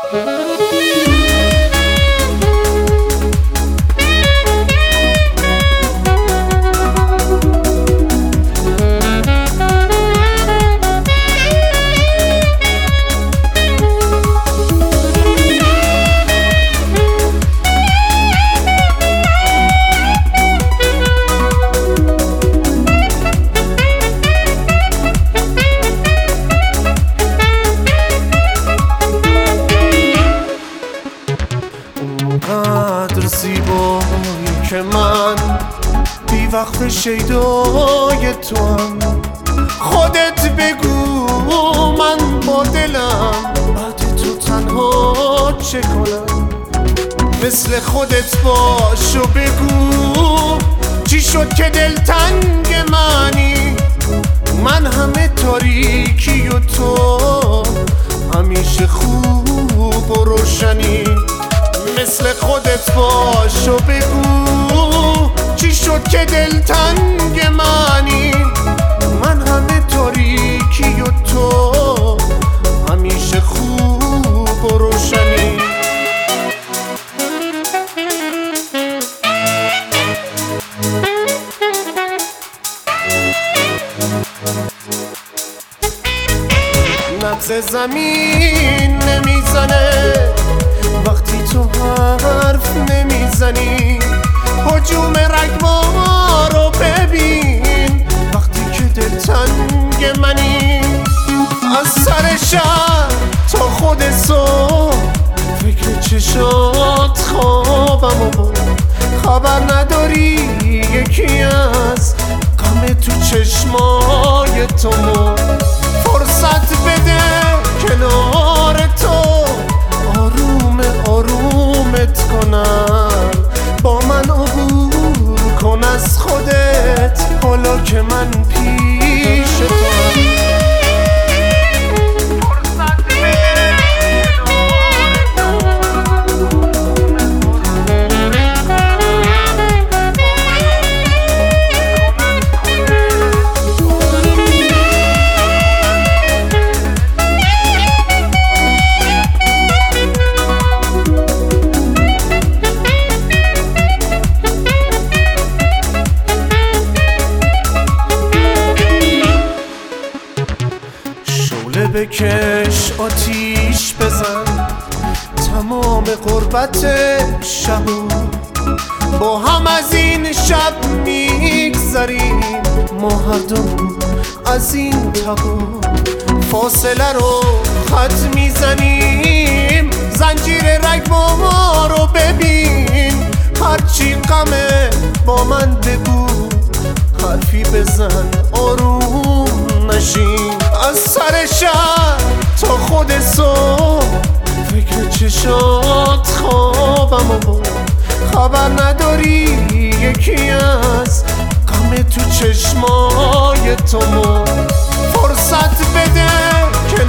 اونقدر زیبایی که من بی وقت شیدای توام. خودت بگو من با دلم بعد تو تنها چه کنم؟ مثل خودت باش و بگو چی شد که دلتنگ منی؟ من همه تاریکی و تو همیشه خوب و روشنی. مثل خودت باش و بگو چی شد که دلتنگ منی؟ من همه تاریکی و تو همیشه خوب و روشنی. نبض زمین نمیزنه وقتی تو حرف نمیزنی. هجوم رگما رو ببین وقتی که دلتنگ منی. از سر شب تا خود صبح فکر چشات خوابم و برد. خبر نداری یکی از غم تو چشمای تو مرد. فرصت بده کنار تو آروم آرومت کنم. با من عبور کن از خودت حالا که من پیش توام. بکش آتیش بزن تمام غربت شبو. با هم از این شب میگذریم ما هر دو از این تبو. فاصله رو خط میزنیم زنجیر رگما رو ببین. هرچی غمه با من بگو حرفی بزن آروم نشین. از سر شب تا خود صبح فکر چشات خوابم و برد. خبر نداری یکی از غم تو چشمای تو مرد. فرصت بده